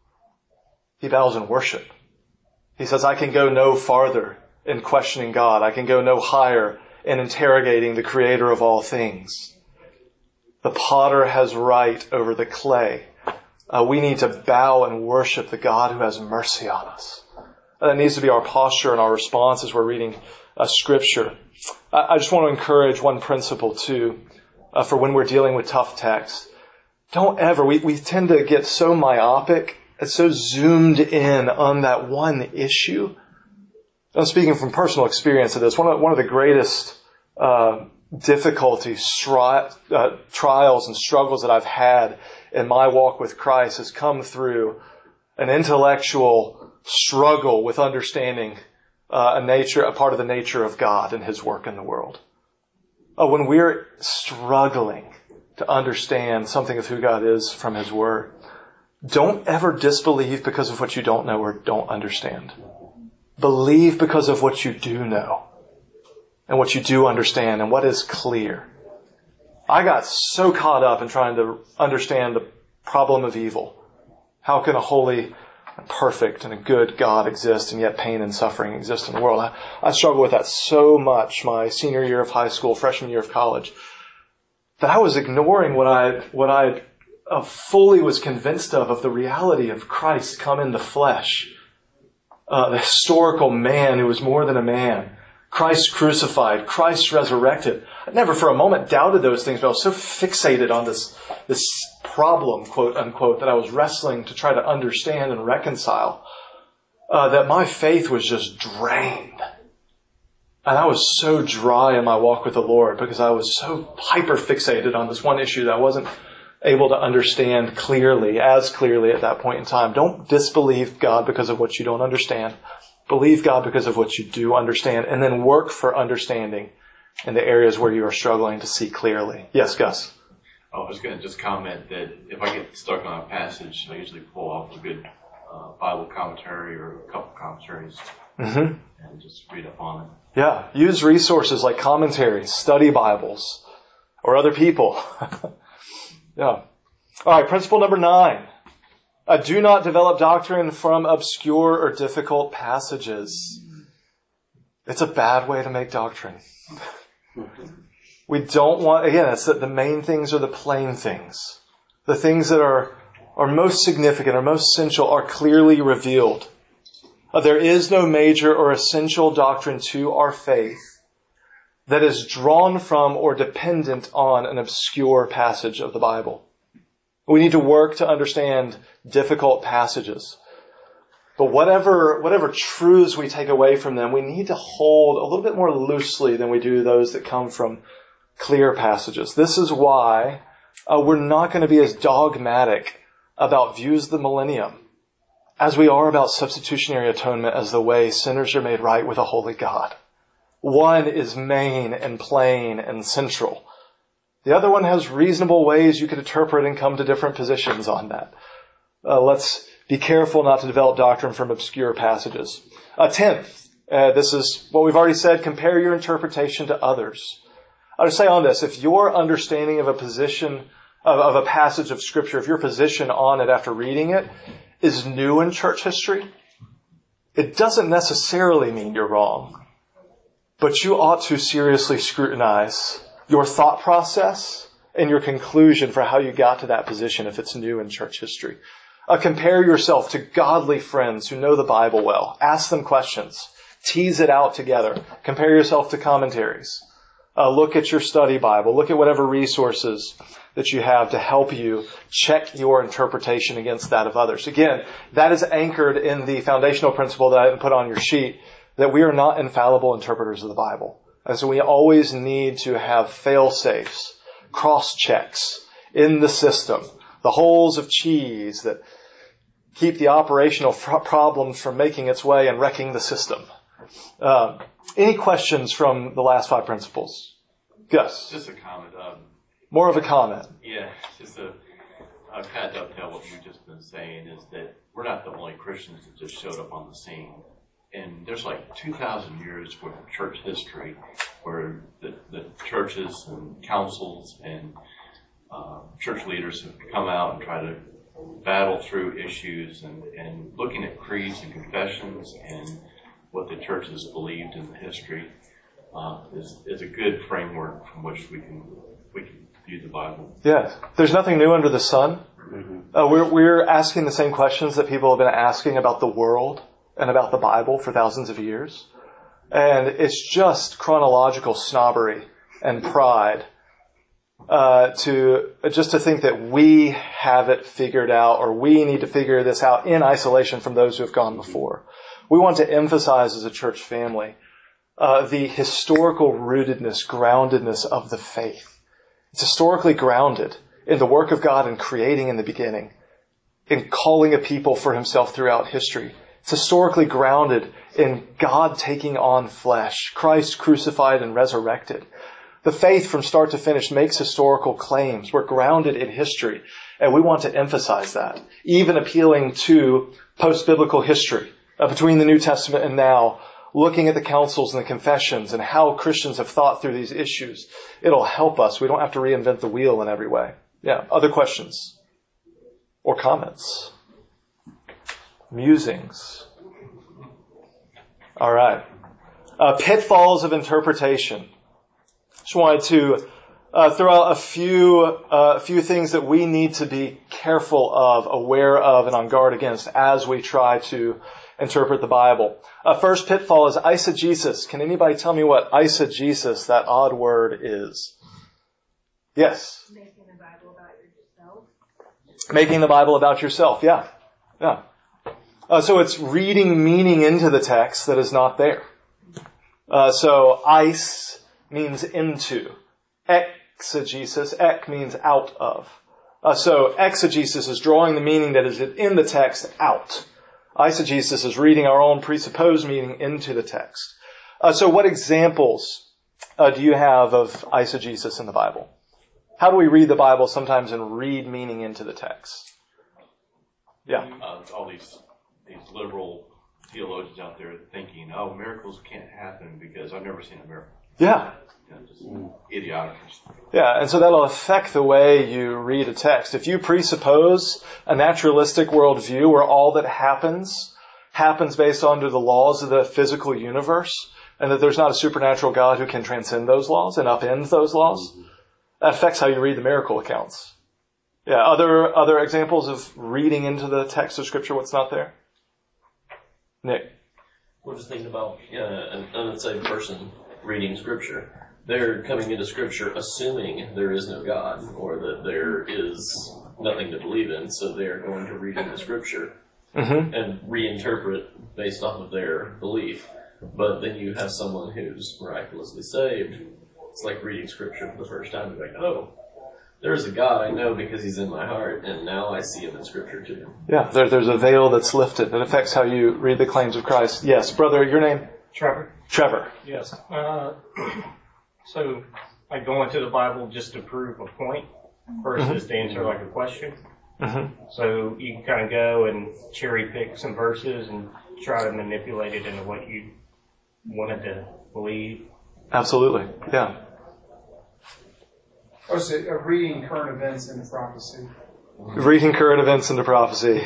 He bows in worship. He says, I can go no farther in questioning God. I can go no higher in interrogating the Creator of all things. The potter has right over the clay. Uh, we need to bow and worship the God who has mercy on us. That needs to be our posture and our response as we're reading uh, Scripture. I, I just want to encourage one principle, too, uh, for when we're dealing with tough text. Don't ever, we, we tend to get so myopic and so zoomed in on that one issue. I'm speaking from personal experience of this. One of, one of the greatest uh difficulties, stri- uh, trials and struggles that I've had in my walk with Christ has come through an intellectual struggle with understanding uh, a nature, a part of the nature of God and His work in the world. Uh, when we're struggling to understand something of who God is from His Word, don't ever disbelieve because of what you don't know or don't understand. Believe because of what you do know and what you do understand and what is clear. I got so caught up in trying to understand the problem of evil. How can a holy, perfect, and a good God exist and yet pain and suffering exist in the world? I, I struggled with that so much my senior year of high school, freshman year of college, that I was ignoring what I what I uh, fully was convinced of, of the reality of Christ come in the flesh. Uh, the historical man who was more than a man. Christ crucified, Christ resurrected. I never for a moment doubted those things, but I was so fixated on this, this problem, quote unquote, that I was wrestling to try to understand and reconcile, uh, that my faith was just drained. And I was so dry in my walk with the Lord because I was so hyper fixated on this one issue that I wasn't able to understand clearly, as clearly at that point in time. Don't disbelieve God because of what you don't understand. Believe God because of what you do understand, and then work for understanding in the areas where you are struggling to see clearly. Yes, Gus? I was going to just comment that if I get stuck on a passage, I usually pull off a good uh, Bible commentary or a couple commentaries mm-hmm. and just read up on it. Yeah, use resources like commentaries, study Bibles, or other people. Yeah. All right, principle number nine. Uh, do not develop doctrine from obscure or difficult passages. It's a bad way to make doctrine. We don't want, again, it's that the main things are the plain things. The things that are, are most significant, are most essential, are clearly revealed. Uh, there is no major or essential doctrine to our faith that is drawn from or dependent on an obscure passage of the Bible. We need to work to understand difficult passages. But whatever, whatever truths we take away from them, we need to hold a little bit more loosely than we do those that come from clear passages. This is why uh, we're not going to be as dogmatic about views of the millennium as we are about substitutionary atonement as the way sinners are made right with a holy God. One is main and plain and central. The other one has reasonable ways you could interpret and come to different positions on that. Uh, let's be careful not to develop doctrine from obscure passages. Uh, tenth, uh, this is what we've already said, compare your interpretation to others. I would say on this, if your understanding of a position, of, of a passage of Scripture, if your position on it after reading it is new in church history, it doesn't necessarily mean you're wrong. But you ought to seriously scrutinize your thought process and your conclusion for how you got to that position if it's new in church history. Uh, compare yourself to godly friends who know the Bible well. Ask them questions. Tease it out together. Compare yourself to commentaries. Uh, look at your study Bible. Look at whatever resources that you have to help you check your interpretation against that of others. Again, that is anchored in the foundational principle that I put on your sheet, that we are not infallible interpreters of the Bible. And so we always need to have fail-safes, cross-checks in the system, the holes of cheese that keep the operational fr- problems from making its way and wrecking the system. Um, any questions from the last five principles? Gus? Just a comment. Um, More of a comment. Yeah, just a, I kind of dovetail what you've just been saying is that we're not the only Christians that just showed up on the scene. And there's like two thousand years worth of church history where the, the churches and councils and uh, church leaders have come out and tried to battle through issues and, and looking at creeds and confessions and what the church has believed in the history uh, is, is a good framework from which we can we can view the Bible. Yes. There's nothing new under the sun. Mm-hmm. Uh, we're, we're asking the same questions that people have been asking about the world and about the Bible for thousands of years. And it's just chronological snobbery and pride uh, to just to think that we have it figured out or we need to figure this out in isolation from those who have gone before. We want to emphasize as a church family uh, the historical rootedness, groundedness of the faith. It's historically grounded in the work of God in creating in the beginning, in calling a people for himself throughout history. It's historically grounded in God taking on flesh, Christ crucified and resurrected. The faith from start to finish makes historical claims. We're grounded in history, and we want to emphasize that, even appealing to post-biblical history uh, between the New Testament and now, looking at the councils and the confessions and how Christians have thought through these issues. It'll help us. We don't have to reinvent the wheel in every way. Yeah, other questions or comments? Musings. All right. Uh, pitfalls of interpretation. Just wanted to uh, throw out a few, uh, a few things that we need to be careful of, aware of, and on guard against as we try to interpret the Bible. Uh, first pitfall is eisegesis. Can anybody tell me what eisegesis, that odd word, is? Yes? Making the Bible about yourself. Making the Bible about yourself, yeah. Yeah. Uh, so it's reading meaning into the text that is not there. Uh, so eis means into. Exegesis, ek means out of. Uh, so exegesis is drawing the meaning that is in the text out. Eisegesis is reading our own presupposed meaning into the text. Uh, so what examples uh, do you have of eisegesis in the Bible? How do we read the Bible sometimes and read meaning into the text? Yeah. Uh, all these these liberal theologians out there thinking, oh, miracles can't happen because I've never seen a miracle. Yeah. You know, just idiotic. Yeah, and so that'll affect the way you read a text. If you presuppose a naturalistic worldview where all that happens happens based under the laws of the physical universe, and that there's not a supernatural God who can transcend those laws and upend those laws, that affects how you read the miracle accounts. Yeah, other other examples of reading into the text of Scripture what's not there? Nick? We're just thinking about uh, an unsaved person reading Scripture. They're coming into Scripture assuming there is no God or that there is nothing to believe in, so they're going to read into Scripture mm-hmm. and reinterpret based off of their belief. But then you have someone who's miraculously saved. It's like reading Scripture for the first time. You're like, oh, there's a God I know because He's in my heart, and now I see Him in Scripture too. Yeah, there, there's a veil that's lifted that affects how you read the claims of Christ. Yes, brother, your name? Trevor. Trevor. Yes. Uh, so I go into the Bible just to prove a point versus mm-hmm. to answer like a question. Mm-hmm. So you can kind of go and cherry pick some verses and try to manipulate it into what you wanted to believe. Absolutely. Yeah. Or is it uh, reading current events into prophecy? Reading current events into prophecy.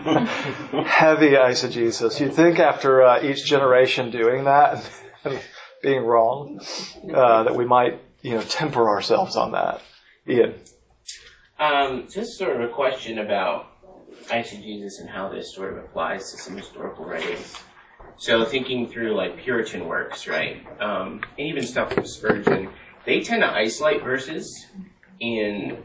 Heavy eisegesis. You'd think after uh, each generation doing that and being wrong, uh, that we might, you know, temper ourselves on that. Ian. Um, just sort of a question about eisegesis and how this sort of applies to some historical writings. So thinking through like Puritan works, right? Um, and even stuff from Spurgeon, they tend to isolate verses in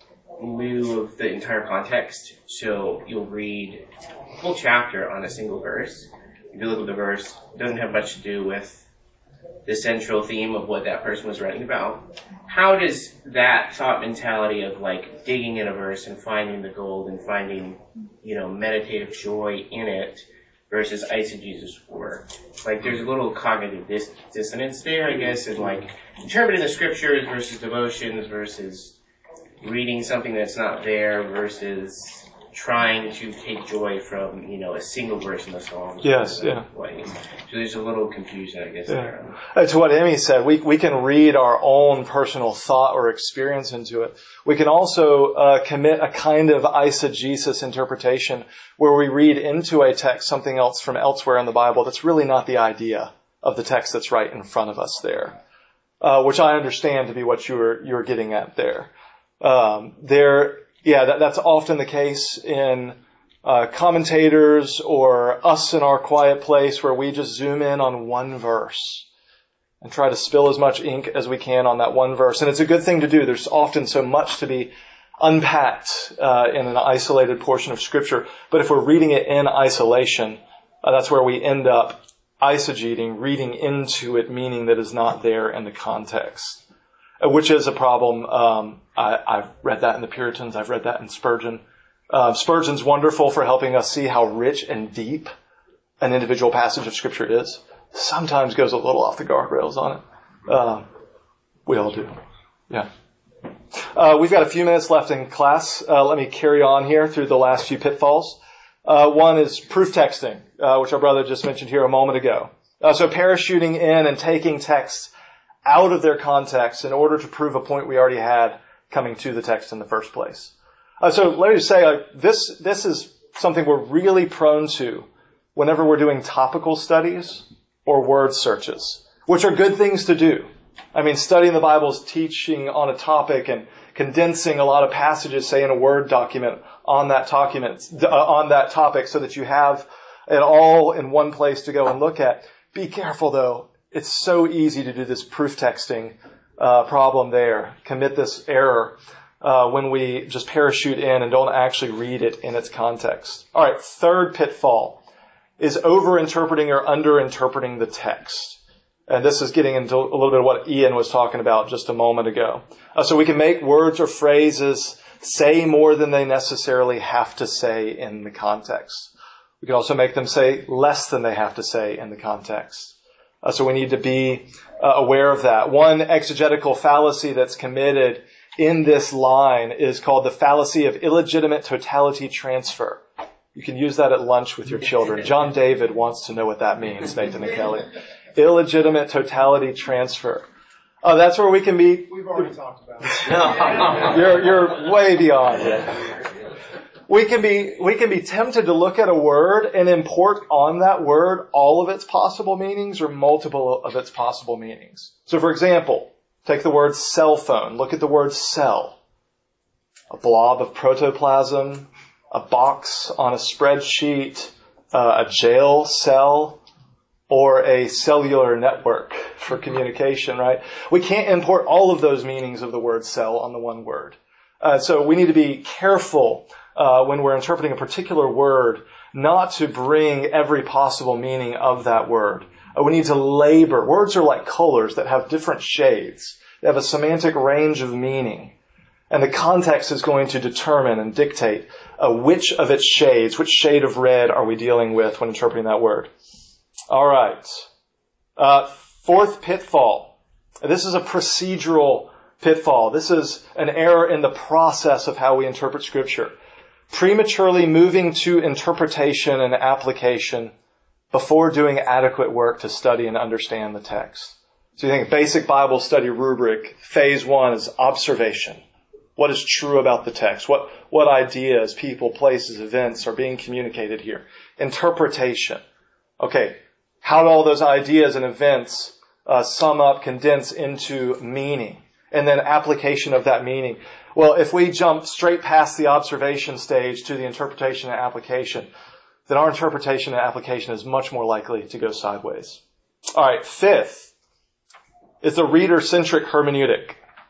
lieu of the entire context. So you'll read a whole chapter on a single verse. If you look at the verse, it doesn't have much to do with the central theme of what that person was writing about. How does that thought mentality of like digging in a verse and finding the gold and finding, you know, meditative joy in it versus eisegesis work? Like there's a little cognitive dis- dissonance there, I guess, in like interpreting the scriptures versus devotions versus reading something that's not there versus trying to take joy from, you know, a single verse in the Psalms. Yes, yeah. Way. So there's a little confusion, I guess, yeah. there. Uh, to what Emmy said, we we can read our own personal thought or experience into it. We can also uh, commit a kind of eisegesis interpretation where we read into a text something else from elsewhere in the Bible that's really not the idea of the text that's right in front of us there, uh, which I understand to be what you were you were getting at there. Um, there. Yeah, that, that's often the case in uh, commentators or us in our quiet place where we just zoom in on one verse and try to spill as much ink as we can on that one verse. And it's a good thing to do. There's often so much to be unpacked uh, in an isolated portion of Scripture. But if we're reading it in isolation, uh, that's where we end up eisegeting, reading into it meaning that is not there in the context. Which is a problem. Um, I, I've read that in the Puritans. I've read that in Spurgeon. Uh, Spurgeon's wonderful for helping us see how rich and deep an individual passage of Scripture is. Sometimes goes a little off the guardrails on it. Uh, we all do. Yeah. Uh, we've got a few minutes left in class. Uh, let me carry on here through the last few pitfalls. Uh, one is proof texting, uh, which our brother just mentioned here a moment ago. Uh, so parachuting in and taking texts out of their context in order to prove a point we already had coming to the text in the first place. Uh, so let me just say, uh, this this is something we're really prone to whenever we're doing topical studies or word searches, which are good things to do. I mean, studying the Bible is teaching on a topic and condensing a lot of passages, say in a Word document, on that document, uh, on that topic, so that you have it all in one place to go and look at. Be careful, though. It's so easy to do this proof texting uh, problem there, commit this error uh, when we just parachute in and don't actually read it in its context. All right, third pitfall is over-interpreting or under-interpreting the text. And this is getting into a little bit of what Ian was talking about just a moment ago. Uh, so we can make words or phrases say more than they necessarily have to say in the context. We can also make them say less than they have to say in the context. Uh, so we need to be uh, aware of that. One exegetical fallacy that's committed in this line is called the fallacy of illegitimate totality transfer. You can use that at lunch with your children. John David wants to know what that means, Nathan and Kelly. Illegitimate totality transfer. Oh, that's where we can be. We've already talked about it. you're, you're way beyond it. We can be, we can be tempted to look at a word and import on that word all of its possible meanings or multiple of its possible meanings. So for example, take the word cell phone. Look at the word cell. A blob of protoplasm, a box on a spreadsheet, uh, a jail cell, or a cellular network for communication, right? We can't import all of those meanings of the word cell on the one word. Uh, so we need to be careful uh, when we're interpreting a particular word not to bring every possible meaning of that word. Uh, we need to labor. Words are like colors that have different shades. They have a semantic range of meaning. And the context is going to determine and dictate uh, which of its shades, which shade of red are we dealing with when interpreting that word. All right. Uh, fourth pitfall. This is a procedural pitfall. This is an error in the process of how we interpret Scripture. Prematurely moving to interpretation and application before doing adequate work to study and understand the text. So you think basic Bible study rubric, phase one is observation. What is true about the text? What, what ideas, people, places, events are being communicated here? Interpretation. Okay. How do all those ideas and events uh, sum up, condense into meaning? And then application of that meaning. Well, if we jump straight past the observation stage to the interpretation and application, then our interpretation and application is much more likely to go sideways. All right, fifth is the reader-centric hermeneutic.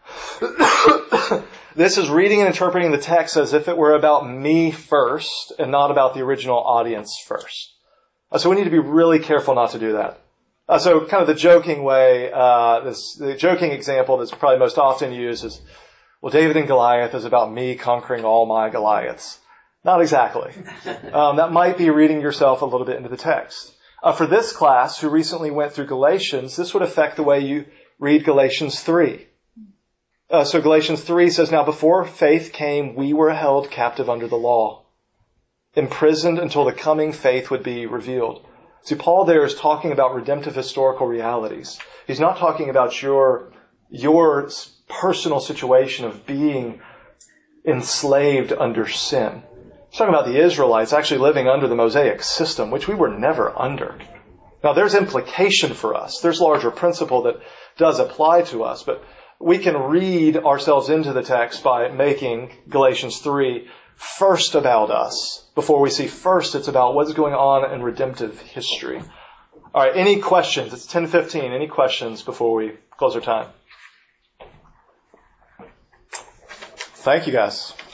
This is reading and interpreting the text as if it were about me first and not about the original audience first. So we need to be really careful not to do that. Uh, so kind of the joking way, uh, this, the joking example that's probably most often used is, well, David and Goliath is about me conquering all my Goliaths. Not exactly. Um, that might be reading yourself a little bit into the text. Uh, for this class who recently went through Galatians, this would affect the way you read Galatians three. Uh, so Galatians three says, now before faith came, we were held captive under the law, imprisoned until the coming faith would be revealed. See, Paul there is talking about redemptive historical realities. He's not talking about your, your personal situation of being enslaved under sin. He's talking about the Israelites actually living under the Mosaic system, which we were never under. Now, there's implication for us. There's larger principle that does apply to us, but we can read ourselves into the text by making Galatians three first about us. Before we see first, it's about what's going on in redemptive history. All right, any questions? It's ten fifteen. Any questions before we close our time? Thank you, guys.